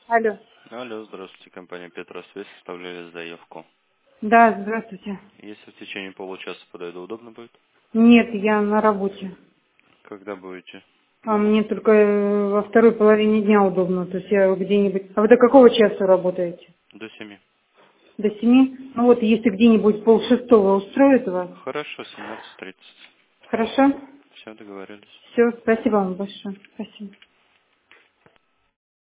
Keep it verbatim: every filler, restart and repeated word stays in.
Алло. Алло, здравствуйте, компания Петросвязь, составляли заявку. Да, здравствуйте. Если в течение получаса подойду, удобно будет? Нет, я на работе. Когда будете А дома? мне только э, во второй половине дня удобно. То есть я где-нибудь... А вы до какого часа работаете? До семи. До семи? Ну вот, если где-нибудь полшестого устроит вас. Хорошо, семнадцать тридцать. Хорошо? Все, договорились. Все, спасибо вам большое. Спасибо.